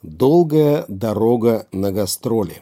Долгая дорога на гастроли.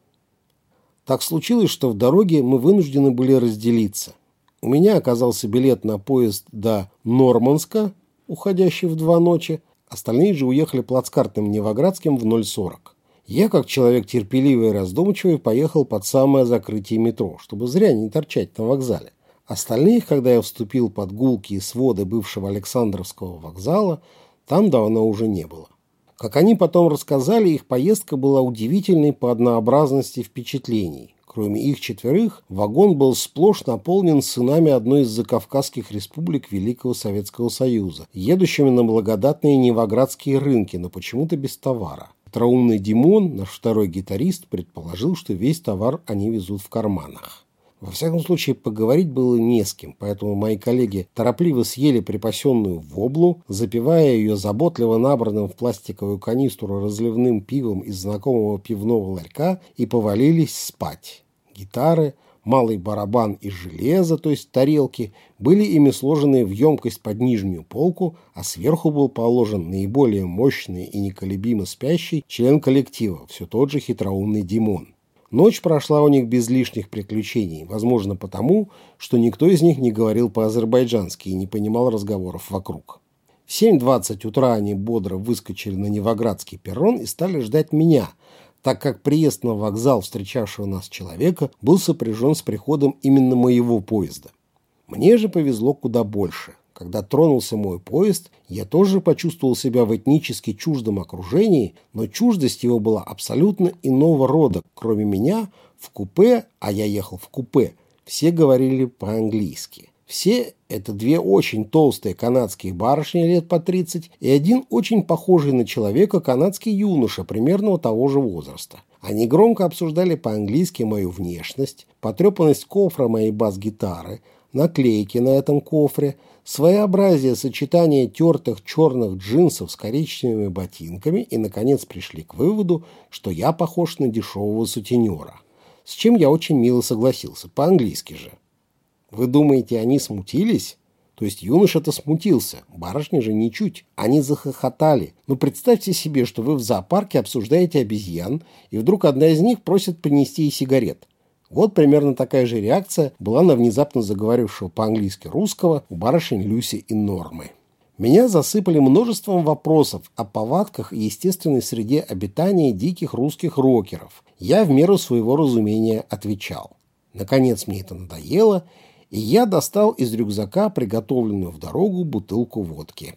Так случилось, что в дороге мы вынуждены были разделиться. У меня оказался билет на поезд до Норманска, уходящий в 2 ночи. Остальные же уехали плацкартным Невоградским в 0:40. Я, как человек терпеливый и раздумчивый, поехал под самое закрытие метро, чтобы зря не торчать на вокзале. Остальных, когда я вступил под гулкие своды бывшего Александровского вокзала, там давно уже не было. Как они потом рассказали, их поездка была удивительной по однообразности впечатлений. Кроме их 4, вагон был сплошь наполнен сынами одной из закавказских республик Великого Советского Союза, едущими на благодатные невоградские рынки, но почему-то без товара. Хитроумный Димон, наш второй гитарист, предположил, что весь товар они везут в карманах. Во всяком случае, поговорить было не с кем, поэтому мои коллеги торопливо съели припасенную воблу, запивая ее заботливо набранным в пластиковую канистру разливным пивом из знакомого пивного ларька, и повалились спать. Гитары, малый барабан из железа, то есть тарелки, были ими сложены в емкость под нижнюю полку, а сверху был положен наиболее мощный и неколебимо спящий член коллектива, все тот же хитроумный Димон. Ночь прошла у них без лишних приключений, возможно потому, что никто из них не говорил по-азербайджански и не понимал разговоров вокруг. В 7:20 утра они бодро выскочили на Невоградский перрон и стали ждать меня, так как приезд на вокзал встречавшего нас человека был сопряжен с приходом именно моего поезда. Мне же повезло куда больше. Когда тронулся мой поезд, я тоже почувствовал себя в этнически чуждом окружении, но чуждость его была абсолютно иного рода. Кроме меня, в купе, а я ехал в купе, все говорили по-английски. Все – это 2 очень толстые канадские барышни лет по 30 и один очень похожий на человека канадский юноша примерно того же возраста. Они громко обсуждали по-английски мою внешность, потрепанность кофра моей бас-гитары, наклейки на этом кофре, своеобразие сочетания тертых черных джинсов с коричневыми ботинками и, наконец, пришли к выводу, что я похож на дешевого сутенера. С чем я очень мило согласился, по-английски же. Вы думаете, они смутились? То есть юноша-то смутился, барышни же ничуть. Они захохотали. Но представьте себе, что вы в зоопарке обсуждаете обезьян, и вдруг одна из них просит принести ей сигарет. Вот примерно такая же реакция была на внезапно заговорившего по-английски русского у барышень Люси и Нормы. Меня засыпали множеством вопросов о повадках и естественной среде обитания диких русских рокеров. Я в меру своего разумения отвечал. Наконец мне это надоело, и я достал из рюкзака приготовленную в дорогу бутылку водки.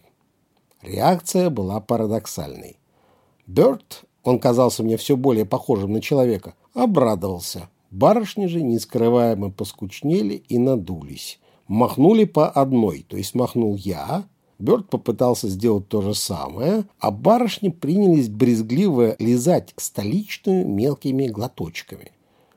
Реакция была парадоксальной. Бёрд, он казался мне все более похожим на человека, обрадовался. Барышни же нескрываемо поскучнели и надулись. Махнули по одной, то есть махнул я. Бёрд попытался сделать то же самое, а барышни принялись брезгливо лизать столичную мелкими глоточками.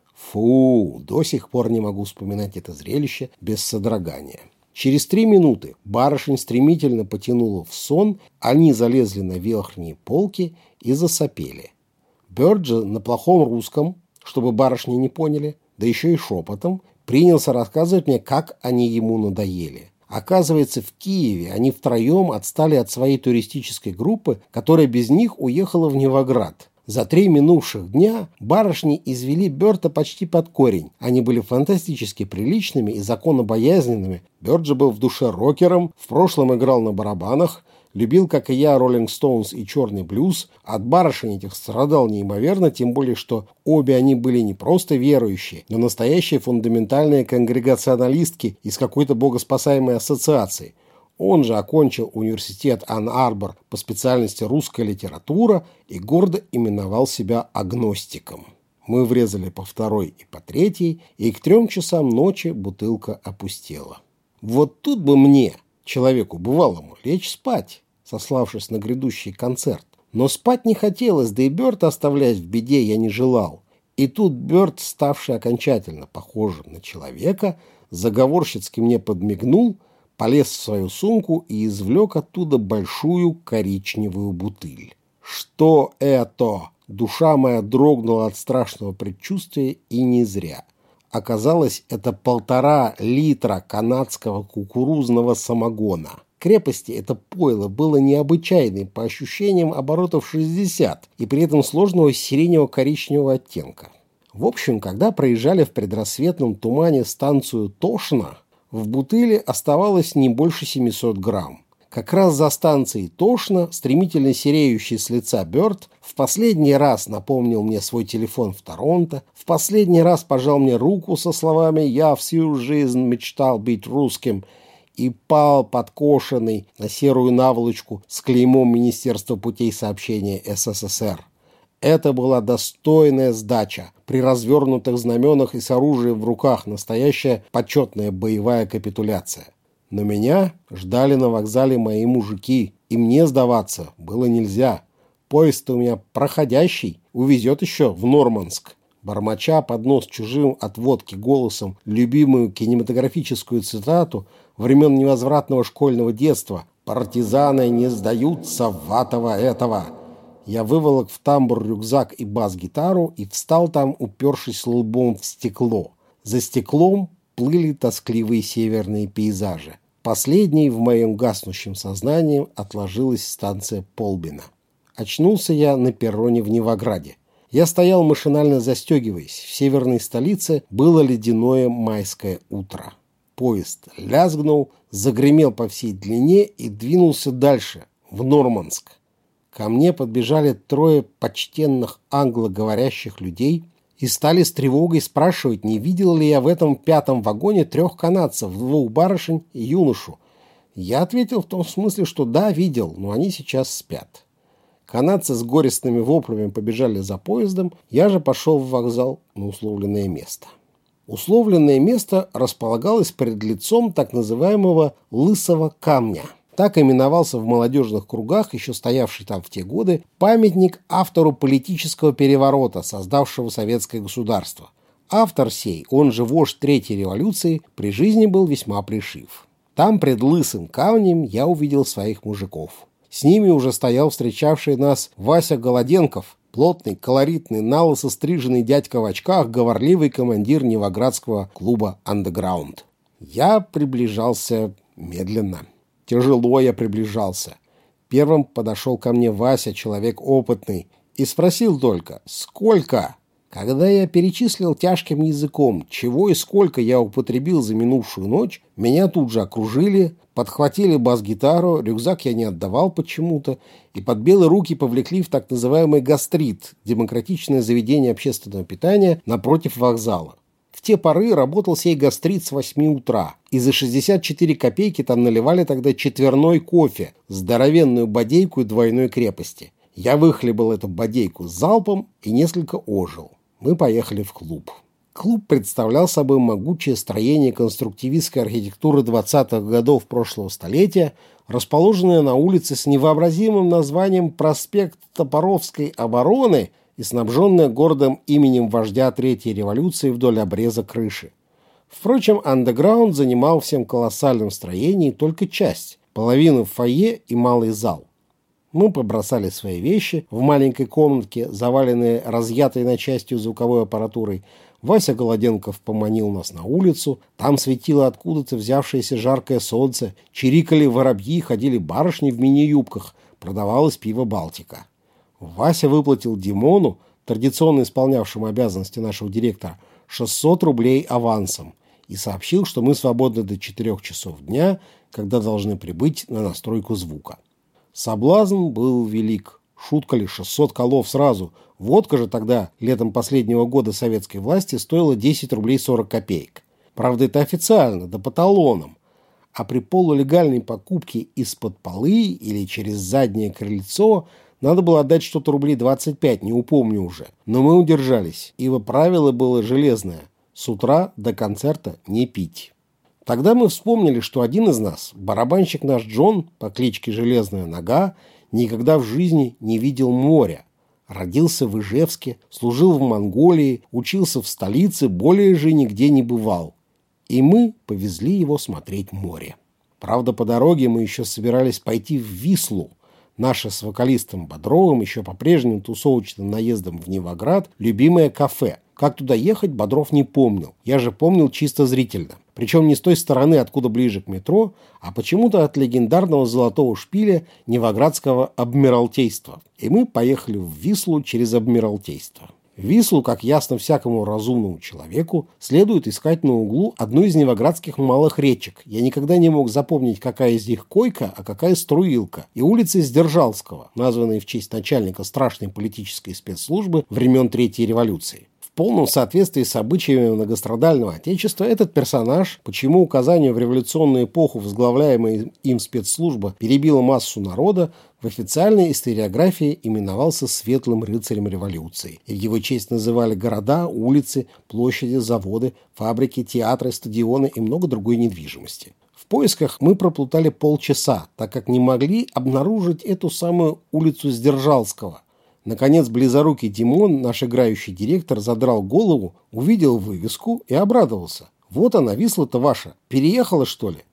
Фу, до сих пор не могу вспоминать это зрелище без содрогания. Через 3 минуты барышень стремительно потянуло в сон, они залезли на верхние полки и засопели. Бёрд же на плохом русском, чтобы барышни не поняли, да еще и шепотом, принялся рассказывать мне, как они ему надоели. Оказывается, в Киеве они втроем отстали от своей туристической группы, которая без них уехала в Невоград. За 3 минувших дня барышни извели Бёрда почти под корень. Они были фантастически приличными и законобоязненными. Бёрд же был в душе рокером, в прошлом играл на барабанах, любил, как и я, Роллинг Стоунс и черный блюз. От барышень этих страдал неимоверно, тем более, что обе они были не просто верующие, но настоящие фундаментальные конгрегационалистки из какой-то богоспасаемой ассоциации. Он же окончил университет Ан-Арбор по специальности русская литература и гордо именовал себя агностиком. Мы врезали по 2-й и по 3-й, и к 3 часам ночи бутылка опустела. Вот тут бы мне, человеку бывалому, лечь спать, сославшись на грядущий концерт. Но спать не хотелось, да и Бёрд оставлять в беде я не желал. И тут Бёрд, ставший окончательно похожим на человека, заговорщицки мне подмигнул, полез в свою сумку и извлек оттуда большую коричневую бутыль. Что это? Душа моя дрогнула от страшного предчувствия, и не зря. Оказалось, это 1,5 литра канадского кукурузного самогона. крепости это пойло было необычайным, по ощущениям оборотов 60, и при этом сложного сиренево-коричневого оттенка. В общем, когда проезжали в предрассветном тумане станцию Тошно, в бутыле оставалось не больше 700 грамм. Как раз за станцией Тошно, стремительно сереющий с лица Бёрд, в последний раз напомнил мне свой телефон в Торонто, в последний раз пожал мне руку со словами «Я всю жизнь мечтал быть русским» и пал подкошенный на серую наволочку с клеймом Министерства путей сообщения СССР. Это была достойная сдача. При развернутых знаменах и с оружием в руках настоящая почетная боевая капитуляция. Но меня ждали на вокзале мои мужики, и мне сдаваться было нельзя. Поезд у меня проходящий, увезет еще в Норманск. Бормоча под нос чужим от водки голосом любимую кинематографическую цитату времен невозвратного школьного детства «Партизаны не сдаются, ватого этого». Я выволок в тамбур рюкзак и бас-гитару и встал там, упершись лбом в стекло. За стеклом плыли тоскливые северные пейзажи. Последней в моем гаснущем сознании отложилась станция Полбина. Очнулся я на перроне в Невограде. Я стоял, машинально застегиваясь. В северной столице было ледяное майское утро. Поезд лязгнул, загремел по всей длине и двинулся дальше, в Норманск. Ко мне подбежали трое почтенных англоговорящих людей и стали с тревогой спрашивать, не видел ли я в этом пятом вагоне 3 канадцев, 2 барышень и юношу. Я ответил в том смысле, что да, видел, но они сейчас спят. Канадцы с горестными воплями побежали за поездом, я же пошел в вокзал на условленное место. Условленное место располагалось пред лицом так называемого «Лысого камня». Так именовался в молодежных кругах, еще стоявший там в те годы, памятник автору политического переворота, создавшего советское государство. Автор сей, он же вождь Третьей революции, при жизни был весьма плешив. Там, пред Лысым камнем, я увидел своих мужиков. С ними уже стоял встречавший нас Вася Голоденков, плотный, колоритный, налысо стриженный дядька в очках, говорливый командир Невоградского клуба «Андеграунд». Я приближался медленно. Тяжело я приближался. Первым подошел ко мне Вася, человек опытный, и спросил только «Сколько?». Когда я перечислил тяжким языком, чего и сколько я употребил за минувшую ночь, меня тут же окружили, подхватили бас-гитару, рюкзак я не отдавал почему-то, и под белые руки повлекли в так называемый «Гастрит», демократичное заведение общественного питания напротив вокзала. В те поры работал сей «Гастрит» с 8 утра, и за 64 копейки там наливали тогда четверной кофе, здоровенную бодейку и двойной крепости. Я выхлебал эту бодейку с залпом и несколько ожил. Мы поехали в клуб. Клуб представлял собой могучее строение конструктивистской архитектуры 20-х годов прошлого столетия, расположенное на улице с невообразимым названием «Проспект Топоровской обороны» и снабженное гордым именем вождя Третьей революции вдоль обреза крыши. Впрочем, андеграунд занимал всем колоссальном строении только часть, половину фойе и малый зал. Мы побросали свои вещи в маленькой комнатке, заваленной разъятой на частью звуковой аппаратурой. Вася Голоденков поманил нас на улицу. Там светило откуда-то взявшееся жаркое солнце, чирикали воробьи, ходили барышни в мини-юбках, продавалось пиво «Балтика». Вася выплатил Димону, традиционно исполнявшему обязанности нашего директора, 600 рублей авансом и сообщил, что мы свободны до 4 часов дня, когда должны прибыть на настройку звука. Соблазн был велик. Шутка ли, 600 колов сразу. Водка же тогда, летом последнего года советской власти, стоила 10 рублей 40 копеек. Правда, это официально, да по талонам. А при полулегальной покупке из-под полы или через заднее крыльцо надо было отдать что-то рублей 25, не упомню уже. Но мы удержались, ибо правило было железное. С утра до концерта не пить. Тогда мы вспомнили, что один из нас, барабанщик наш Джон по кличке Железная Нога, никогда в жизни не видел моря. Родился в Ижевске, служил в Монголии, учился в столице, более же нигде не бывал. И мы повезли его смотреть море. Правда, по дороге мы еще собирались пойти в Вислу. Наше с вокалистом Бодровым, еще по прежним тусовочным наездам в Невоград, любимое кафе. Как туда ехать, Бодров не помнил. Я же помнил чисто зрительно. Причем не с той стороны, откуда ближе к метро, а почему-то от легендарного золотого шпиля Невоградского Адмиралтейства. И мы поехали в Вислу через Адмиралтейство. Вислу, как ясно всякому разумному человеку, следует искать на углу одной из невоградских малых речек. Я никогда не мог запомнить, какая из них Койка, а какая Струилка. И улицы Сдержалского, названные в честь начальника страшной политической спецслужбы времен Третьей революции. В полном соответствии с обычаями многострадального Отечества этот персонаж, почему указанию в революционную эпоху возглавляемая им спецслужба перебила массу народа, в официальной историографии именовался светлым рыцарем революции. И в его честь называли города, улицы, площади, заводы, фабрики, театры, стадионы и много другой недвижимости. В поисках мы проплутали полчаса, так как не могли обнаружить эту самую улицу Сдержалского. Наконец, близорукий Димон, наш играющий директор, задрал голову, увидел вывеску и обрадовался. «Вот она, Висла-то ваша. Переехала, что ли?»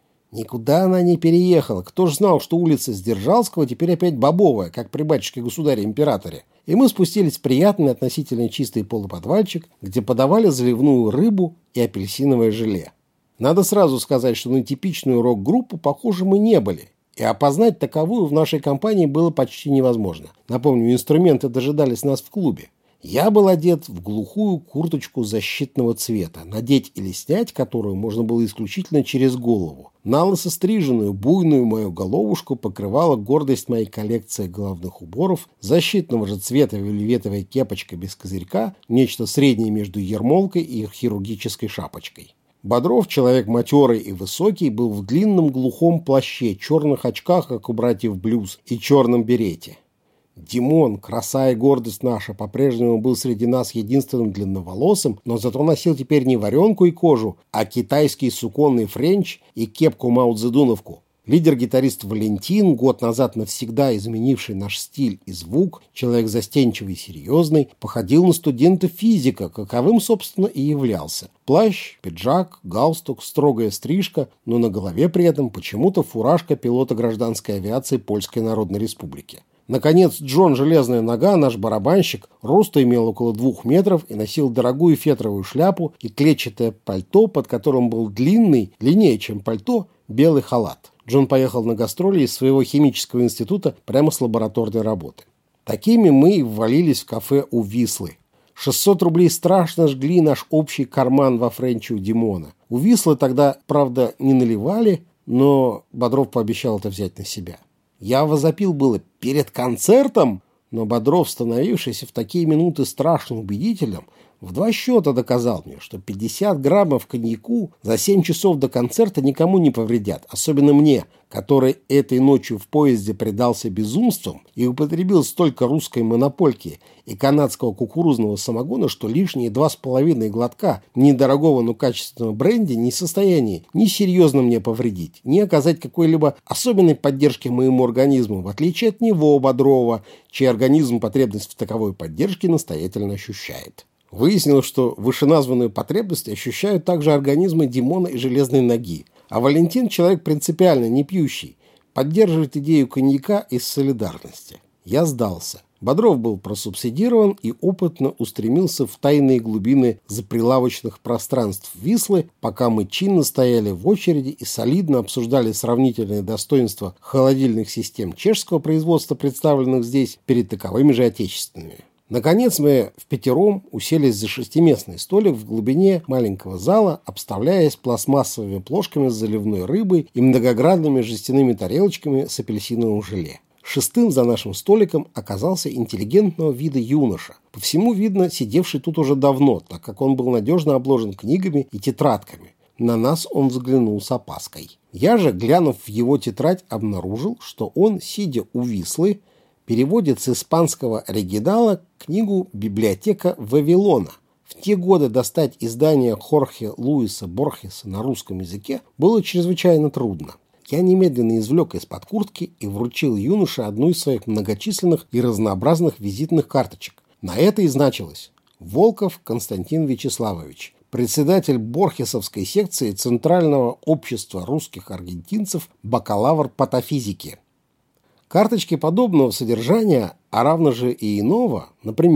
Никуда она не переехала. Кто ж знал, что улица Сдержалского теперь опять бобовая, как при батюшке-государе-императоре. И мы спустились в приятный относительно чистый полуподвальчик, где подавали заливную рыбу и апельсиновое желе. Надо сразу сказать, что на типичную рок-группу, похоже, мы не были. И опознать таковую в нашей компании было почти невозможно. Напомню, инструменты дожидались нас в клубе. Я был одет в глухую курточку защитного цвета, надеть или снять которую можно было исключительно через голову. Налысо стриженную, буйную мою головушку покрывала гордость моей коллекции головных уборов, защитного же цвета вельветовая кепочка без козырька, нечто среднее между ермолкой и хирургической шапочкой. Бодров, человек матерый и высокий, был в длинном глухом плаще, черных очках, как у братьев Блюз, и черном берете. Димон, краса и гордость наша, по-прежнему был среди нас единственным длинноволосым, но зато носил теперь не варенку и кожу, а китайский суконный френч и кепку маудзедуновку. Лидер-гитарист Валентин, год назад навсегда изменивший наш стиль и звук, человек застенчивый и серьезный, походил на студента-физика, каковым, собственно, и являлся. Плащ, пиджак, галстук, строгая стрижка, но на голове при этом почему-то фуражка пилота гражданской авиации Польской Народной Республики. Наконец, Джон Железная Нога, наш барабанщик, роста имел около 2 метров и носил дорогую фетровую шляпу и клетчатое пальто, под которым был длинный, длиннее, чем пальто, белый халат. Джон поехал на гастроли из своего химического института прямо с лабораторной работы. Такими мы и ввалились в кафе у Вислы. 600 рублей страшно жгли наш общий карман во френче у Димона. У Вислы тогда, правда, не наливали, но Бодров пообещал это взять на себя. Я возопил было перед концертом, но Бодров, становившийся в такие минуты страшно убедителем, в 2 счета доказал мне, что 50 граммов коньяку за 7 часов до концерта никому не повредят, особенно мне, который этой ночью в поезде предался безумствам и употребил столько русской монопольки и канадского кукурузного самогона, что лишние 2,5 глотка недорогого, но качественного бренди не в состоянии ни серьезно мне повредить, ни оказать какой-либо особенной поддержки моему организму, в отличие от него, Бодрова, чей организм потребность в таковой поддержке настоятельно ощущает. Выяснилось, что вышеназванную потребность ощущают также организмы Димона и Железной Ноги. А Валентин, человек принципиально не пьющий, поддерживает идею коньяка из солидарности. Я сдался. Бодров был просубсидирован и опытно устремился в тайные глубины заприлавочных пространств Вислы, пока мы чинно стояли в очереди и солидно обсуждали сравнительные достоинства холодильных систем чешского производства, представленных здесь, перед таковыми же отечественными. Наконец мы впятером уселись за 6-местный столик в глубине маленького зала, обставляясь пластмассовыми плошками с заливной рыбой и многогранными жестяными тарелочками с апельсиновым желе. 6-м за нашим столиком оказался интеллигентного вида юноша, по всему видно сидевший тут уже давно, так как он был надежно обложен книгами и тетрадками. На нас он взглянул с опаской. Я же, глянув в его тетрадь, обнаружил, что он, сидя у Вислы, переводит с испанского оригинала книгу «Библиотека Вавилона». В те годы достать издание Хорхе Луиса Борхеса на русском языке было чрезвычайно трудно. Я немедленно извлек из-под куртки и вручил юноше одну из своих многочисленных и разнообразных визитных карточек. На это и значилось: Волков Константин Вячеславович, председатель Борхесовской секции Центрального общества русских аргентинцев, бакалавр патофизики. Карточки подобного содержания, а равно же и иного, например,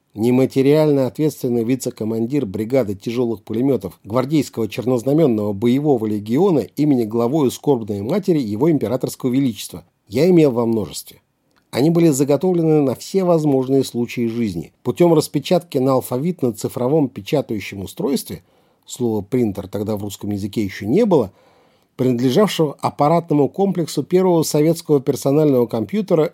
Нематериально ответственный вице-командир бригады тяжелых пулеметов гвардейского чернознаменного боевого легиона имени главою скорбной матери его императорского величества. Я имел во множестве. Они были заготовлены на все возможные случаи жизни. Путем распечатки на алфавитно-цифровом печатающем устройстве, слова «принтер» тогда в русском языке еще не было, принадлежавшего аппаратному комплексу первого советского персонального компьютера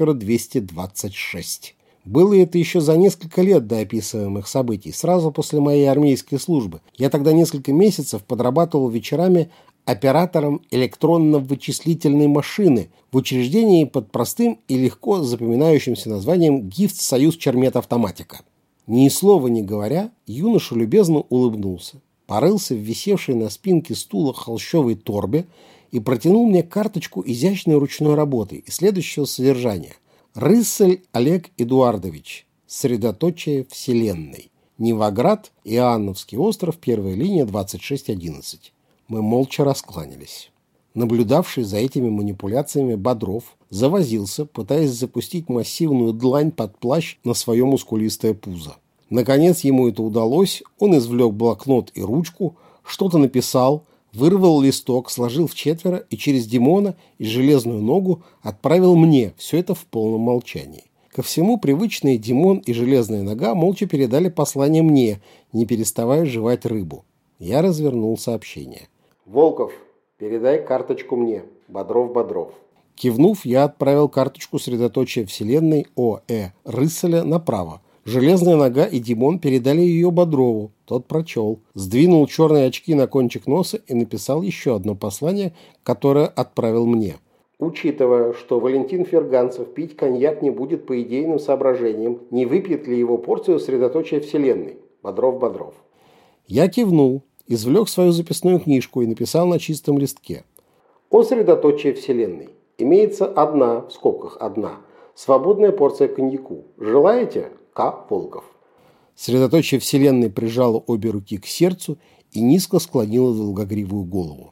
«Искра-226». Было это еще за несколько лет до описываемых событий, сразу после моей армейской службы. Я тогда несколько месяцев подрабатывал вечерами оператором электронно-вычислительной машины в учреждении под простым и легко запоминающимся названием «ГИФТ Союз Чермет-Автоматика». Ни слова не говоря, юноша любезно улыбнулся, порылся в висевшей на спинке стула холщовой торбе и протянул мне карточку изящной ручной работы и следующего содержания. Рыссель Олег Эдуардович. Средоточие Вселенной. Невоград, Иоанновский остров, первая линия, 2611. Мы молча раскланялись. Наблюдавший за этими манипуляциями Бодров завозился, пытаясь запустить массивную длань под плащ на свое мускулистое пузо. Наконец ему это удалось, он извлек блокнот и ручку, что-то написал, вырвал листок, сложил в четверо и через Димона и железную ногу отправил мне, все это в полном молчании. Ко всему привычные Димон и железная нога молча передали послание мне, не переставая жевать рыбу. Я развернул сообщение. «Волков, передай карточку мне. Бодров». Кивнув, я отправил карточку средоточия Вселенной О.Э. Рысселя направо. Железная нога и Димон передали ее Бодрову. Тот прочел. Сдвинул черные очки на кончик носа и написал еще одно послание, которое отправил мне. Учитывая, что Валентин Ферганцев пить коньяк не будет по идейным соображениям, не выпьет ли его порцию средоточия Вселенной? Бодров. Я кивнул, извлек свою записную книжку и написал на чистом листке. О средоточии Вселенной. Имеется одна, в скобках одна, свободная порция коньяку. Желаете? К. Волков. Средоточие Вселенной прижало обе руки к сердцу и низко склонило долгогривую голову.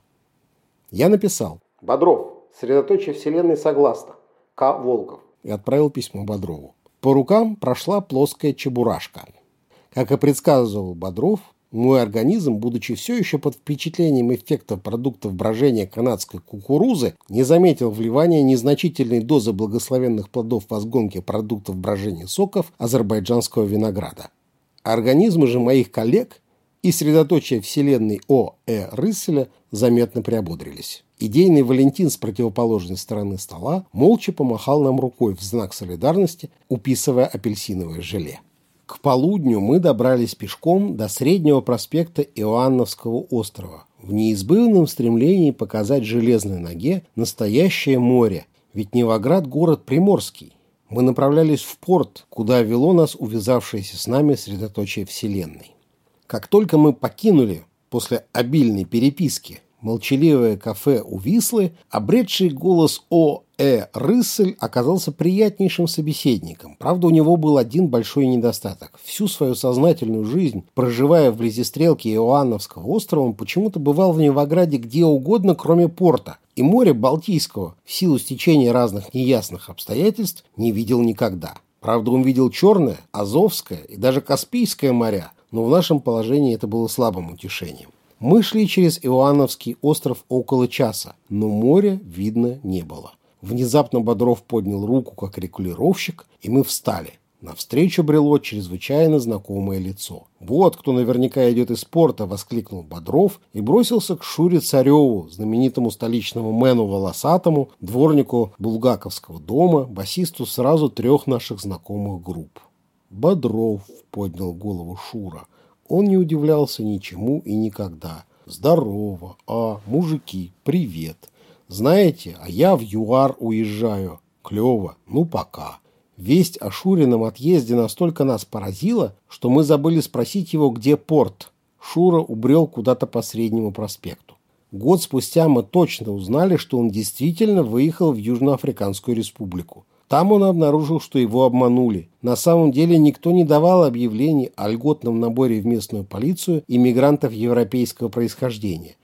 Я написал. Бодров. Средоточие Вселенной согласно. К. Волков. И отправил письмо Бодрову. По рукам прошла плоская чебурашка. Как и предсказывал Бодров, мой организм, будучи все еще под впечатлением эффекта продуктов брожения канадской кукурузы, не заметил вливания незначительной дозы благословенных плодов возгонки продуктов брожения соков азербайджанского винограда. Организмы же моих коллег и средоточие Вселенной О.Э. Рысселя заметно приободрились. Идейный Валентин с противоположной стороны стола молча помахал нам рукой в знак солидарности, уписывая апельсиновое желе. К полудню мы добрались пешком до Среднего проспекта Иоанновского острова в неизбывном стремлении показать железной ноге настоящее море, ведь Невоград – город приморский. Мы направлялись в порт, куда вело нас увязавшееся с нами средоточие Вселенной. Как только мы покинули после обильной переписки молчаливое кафе у Вислы, обретший голос О.Э. Рыссель оказался приятнейшим собеседником. Правда, у него был один большой недостаток. Всю свою сознательную жизнь, проживая вблизи стрелки Иоанновского острова, он почему-то бывал в Невограде где угодно, кроме порта. И моря Балтийского, в силу стечения разных неясных обстоятельств, не видел никогда. Правда, он видел Черное, Азовское и даже Каспийское моря, но в нашем положении это было слабым утешением. Мы шли через Иоанновский остров около часа, но моря видно не было. Внезапно Бодров поднял руку, как регулировщик, и мы встали. Навстречу брело чрезвычайно знакомое лицо. «Вот кто наверняка идет из порта!» – воскликнул Бодров и бросился к Шуре Цареву, знаменитому столичному мэну волосатому, дворнику булгаковского дома, басисту сразу 3 наших знакомых групп. «Бодров!» – поднял голову Шура. Он не удивлялся ничему и никогда. «Здорово! Мужики, привет! Знаете, а я в ЮАР уезжаю. Клево, ну пока». Весть о Шурином отъезде настолько нас поразила, что мы забыли спросить его, где порт. Шура убрел куда-то по Среднему проспекту. Год спустя мы точно узнали, что он действительно выехал в Южноафриканскую республику. Там он обнаружил, что его обманули. На самом деле никто не давал объявлений о льготном наборе в местную полицию иммигрантов европейского происхождения.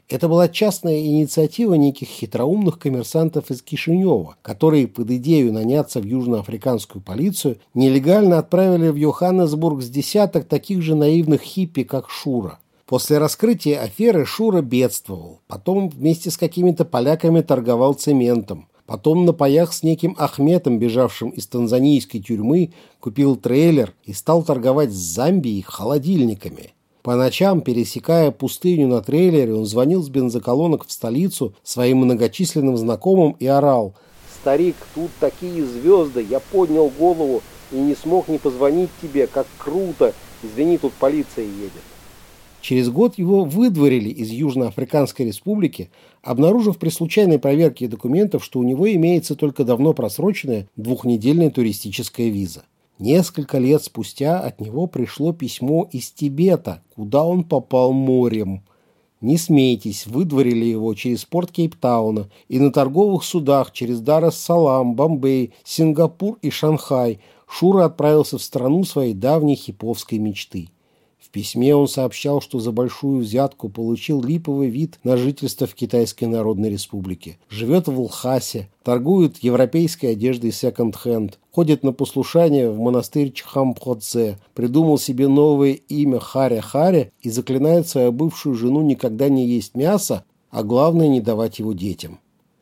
Это была частная инициатива неких хитроумных коммерсантов из Кишинева, которые под идею наняться в южноафриканскую полицию нелегально отправили в Йоханнесбург с десяток таких же наивных хиппи, как Шура. После раскрытия аферы Шура бедствовал, потом вместе с какими-то поляками торговал цементом, потом на паях с неким Ахметом, бежавшим из танзанийской тюрьмы, купил трейлер и стал торговать с Замбией холодильниками. По ночам, пересекая пустыню на трейлере, он звонил с бензоколонок в столицу своим многочисленным знакомым и орал: «Старик, тут такие звезды, я поднял голову и не смог не позвонить тебе, как круто, извини, тут полиция едет». Через год его выдворили из Южноафриканской республики, обнаружив при случайной проверке документов, что у него имеется только давно просроченная двухнедельная туристическая виза. Несколько лет спустя от него пришло письмо из Тибета, куда он попал морем. Не смейтесь, выдворили его через порт Кейптауна и на торговых судах через Дар-эс-Салам, Бомбей, Сингапур и Шанхай Шура отправился в страну своей давней хиповской мечты. В письме он сообщал, что за большую взятку получил липовый вид на жительство в Китайской Народной Республике. Живет в Лхасе, торгует европейской одеждой секонд-хенд, ходит на послушание в монастырь Чхампходзе, придумал себе новое имя Харя-Харя и заклинает свою бывшую жену никогда не есть мясо, а главное не давать его детям.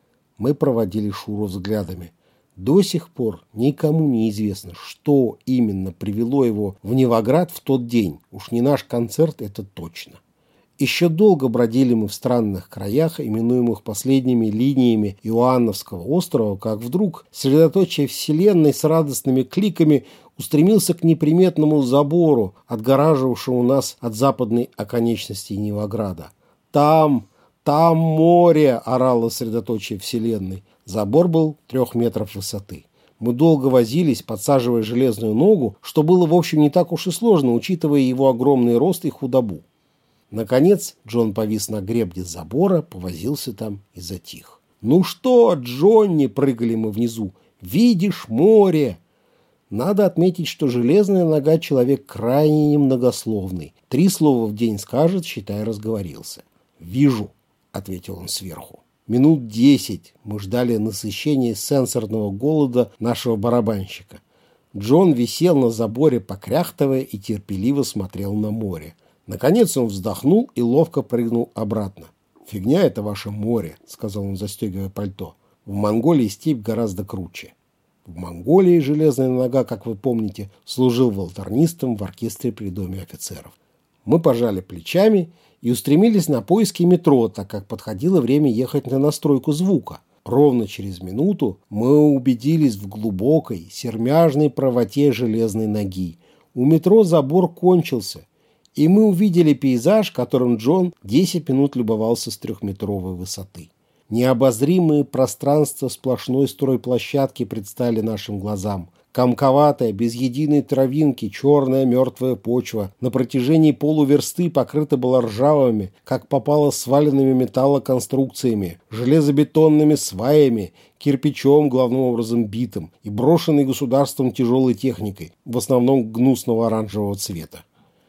Мы проводили Шуру взглядами. До сих пор никому не известно, что именно привело его в Невоград в тот день. Уж не наш концерт, это точно. Еще долго бродили мы в странных краях, именуемых последними линиями Иоанновского острова, как вдруг средоточие вселенной с радостными кликами устремился к неприметному забору, отгораживавшему нас от западной оконечности Невограда. «Там море!» – орало средоточие вселенной. Забор был 3 метров высоты. Мы долго возились, подсаживая железную ногу, что было, в общем, не так уж и сложно, учитывая его огромный рост и худобу. Наконец Джон повис на гребне забора, повозился там и затих. «Ну что, Джонни?» – прыгали мы внизу. «Видишь море!» Надо отметить, что железная нога – человек крайне немногословный. 3 слова в день скажет, считай, разговорился. «Вижу», – ответил он сверху. Минут 10 мы ждали насыщения сенсорного голода нашего барабанщика. Джон висел на заборе, покряхтывая, и терпеливо смотрел на море. Наконец он вздохнул и ловко прыгнул обратно. «Фигня это ваше море», — сказал он, застегивая пальто. «В Монголии степь гораздо круче». В Монголии железная нога, как вы помните, служил волторнистом в оркестре при доме офицеров. Мы пожали плечами и устремились на поиски метро, так как подходило время ехать на настройку звука. Ровно через минуту мы убедились в глубокой, сермяжной правоте железной ноги. У метро забор кончился, и мы увидели пейзаж, которым Джон 10 минут любовался с 3-метровой высоты. Необозримые пространства сплошной стройплощадки предстали нашим глазам. Комковатая, без единой травинки, черная мертвая почва на протяжении полуверсты покрыта была ржавыми, как попало, сваленными металлоконструкциями, железобетонными сваями, кирпичом, главным образом битым, и брошенной государством тяжелой техникой, в основном гнусного оранжевого цвета.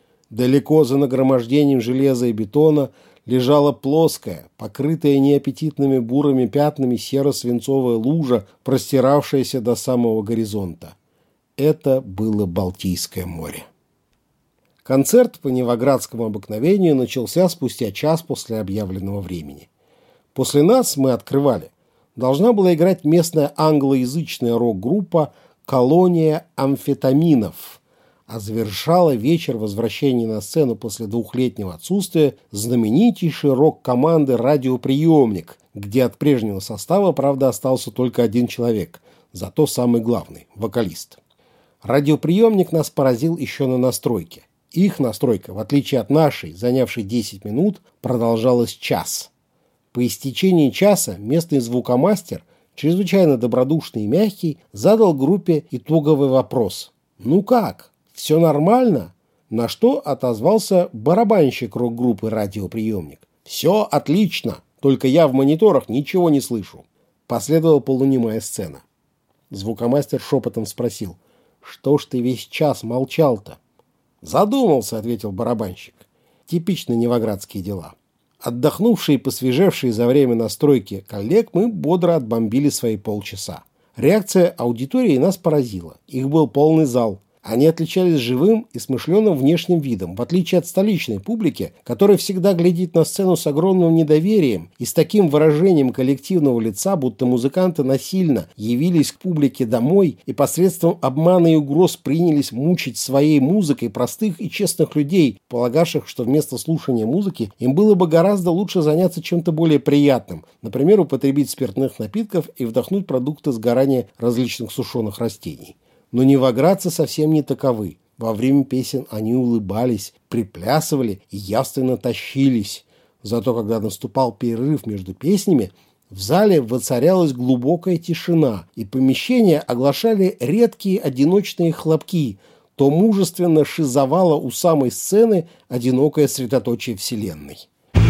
Далеко за нагромождением железа и бетона лежала плоская, покрытая неаппетитными бурыми пятнами серо-свинцовая лужа, простиравшаяся до самого горизонта. Это было Балтийское море. Концерт по невоградскому обыкновению начался спустя час после объявленного времени. После нас, мы открывали, должна была играть местная англоязычная рок-группа «Колония амфетаминов», а завершала вечер возвращения на сцену после 2-летнего отсутствия знаменитейшей рок-команды «Радиоприемник», где от прежнего состава, правда, остался только 1 человек, зато самый главный – вокалист. «Радиоприемник» нас поразил еще на настройке. Их настройка, в отличие от нашей, занявшей 10 минут, продолжалась час. По истечении часа местный звукомастер, чрезвычайно добродушный и мягкий, задал группе итоговый вопрос: «Ну как? Все нормально?» На что отозвался барабанщик рок-группы «Радиоприемник». «Все отлично, только я в мониторах ничего не слышу». Последовала полунемая сцена. Звукомастер шепотом спросил: «Что ж ты весь час молчал-то?» «Задумался», — ответил барабанщик. Типично невоградские дела. Отдохнувшие и посвежевшие за время настройки коллег, мы бодро отбомбили свои полчаса. Реакция аудитории нас поразила. Их был полный зал. Они отличались живым и смышленым внешним видом, в отличие от столичной публики, которая всегда глядит на сцену с огромным недоверием и с таким выражением коллективного лица, будто музыканты насильно явились к публике домой и посредством обмана и угроз принялись мучить своей музыкой простых и честных людей, полагавших, что вместо слушания музыки им было бы гораздо лучше заняться чем-то более приятным, например, употребить спиртных напитков и вдохнуть продукты сгорания различных сушеных растений. Но невоградцы совсем не таковы. Во время песен они улыбались, приплясывали и явственно тащились. Зато когда наступал перерыв между песнями, в зале воцарялась глубокая тишина, и помещение оглашали редкие одиночные хлопки. То мужественно шизовало у самой сцены одинокое средоточие вселенной.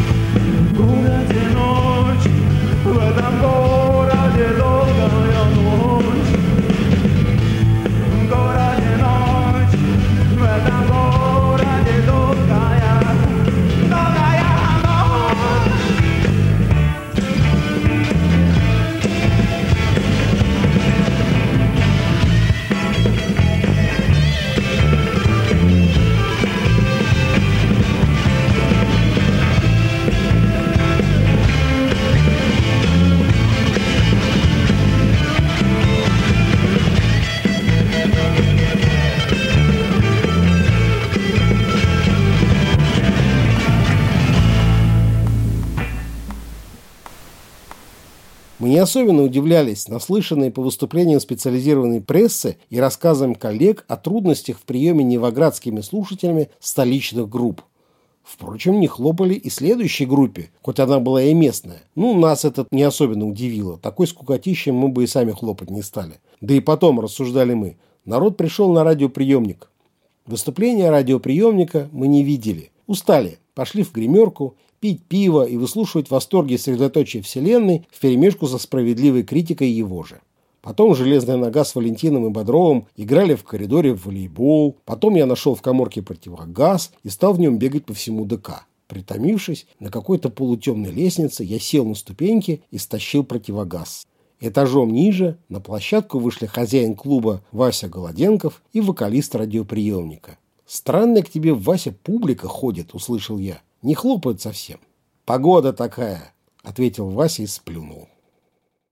Мы не особенно удивлялись, наслышанные по выступлениям специализированной прессы и рассказам коллег о трудностях в приеме невоградскими слушателями столичных групп. Впрочем, не хлопали и следующей группе, хоть она была и местная. Нас это не особенно удивило. Такой скукотищем мы бы и сами хлопать не стали. Да и потом, рассуждали мы, народ пришел на радиоприемник. Выступления радиоприемника мы не видели. Устали, пошли в гримерку, пить пиво и выслушивать восторги средоточия вселенной вперемешку со справедливой критикой его же. Потом «Железная нога» с Валентином и Бодровым играли в коридоре в волейбол. Потом я нашел в каморке противогаз и стал в нем бегать по всему ДК. Притомившись на какой-то полутемной лестнице, я сел на ступеньки и стащил противогаз. Этажом ниже на площадку вышли хозяин клуба Вася Голоденков и вокалист радиоприемника. «Странная к тебе, Вася, публика ходит», — услышал я. «Не хлопают совсем». «Погода такая», — ответил Вася и сплюнул.